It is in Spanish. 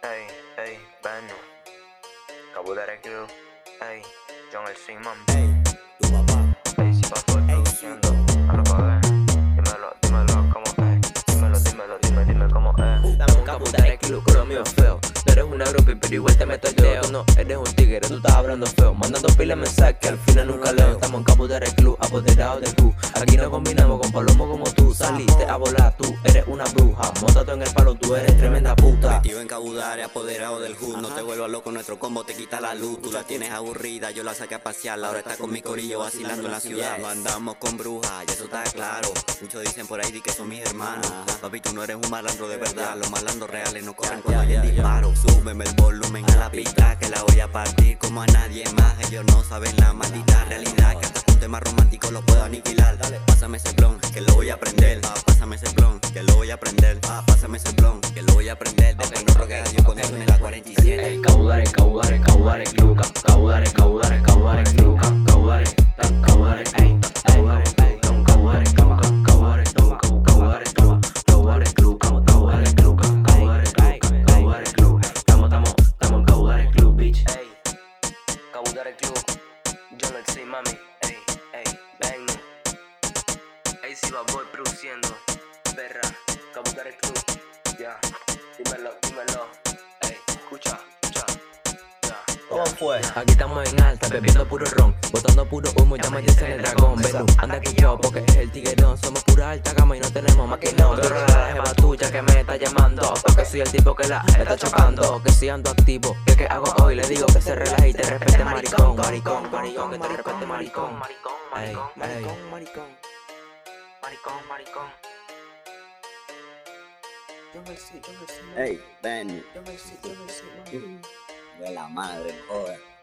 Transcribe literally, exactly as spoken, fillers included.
Ey, ey, Benu, Kabudare Crew, ey, John el Simon, Ey, tu papá. ey, si pa' estoy produciendo, a lo pa' ver, dímelo, dímelo, cómo es, dímelo, dímelo, dime, dime cómo es. Dame un Kabudare Crew, con lo mío es feo. No eres una groupie, pero igual te meto el dedo. Tú no eres un tigre, tú estás hablando feo. Mandando pila de mensajes que al final nunca leo. Estamos en Kabudare Crew, apoderados del crew. Aquí no combinamos con palomo como tú. Saliste a volar, tú eres una bruja. Móntate en el palo, tú eres tremenda puta. Metido en Kabudare, apoderado del hood. No te vuelvas loco, nuestro combo te quita la luz. Tú la tienes aburrida, yo la saqué a pasear. Ahora está con mi corillo vacilando en la ciudad. No andamos con brujas, y eso está claro. Muchos dicen por ahí di que son mis hermanos. Papi, tú no eres un malandro de verdad. Los malandros reales no corren cuando hay el disparo. Súbeme el volumen a la pista, que la voy a partir como a nadie más. Ellos no saben la maldita realidad, que hasta un tema romántico lo puedo aniquilar. Dale, pásame ese blon, que lo voy a prender. Ah, pásame ese blon, que lo voy a prender. Ah, pásame ese blon, que lo voy a prender. Después no rogues a Dios cuando suene la cuarenta y siete. Ey, Kabudare, Kabudare, Kabudare Crew. Kabudare, Kabudare, Kabudare Crew. Kabudare, Kabudare, ey, Kabudare, ey, Kabudare, Kabudare, Kabudare, Kabudare, Kabudare Crew, Kabudare Crew, Kabudare Crew, Kabudare Crew. Estamos, estamos, estamos en Kabudare Crew, bitch. Ey, Kabudare Crew, John el Simon, mami, ey, ey, Benu, ey, si va voy produciendo, perra, Kabudare Crew, ya, dímelo, dímelo, ey, escucha, escucha, ya. ¿Cómo fue? Aquí estamos en alta, bebiendo puro ron, botando puro humo, llama en el dragón. Venú, anda que yo, porque es el tiguerón. Somos pura alta gama y no tenemos más que no. Tú eres la jeva tuya que me está llamando, porque soy el tipo que la está chocando. Que si ando activo, que qué hago hoy, le digo que se relaje y te respete, maricón. Maricón, maricón, que te respete, maricón. Maricón, Ey, maricón, ey. maricón, maricón, maricón, maricón. Yo me sé, yo me sé, Ey, ven, yo me sé, yo me sé, mami. de la madre, joder.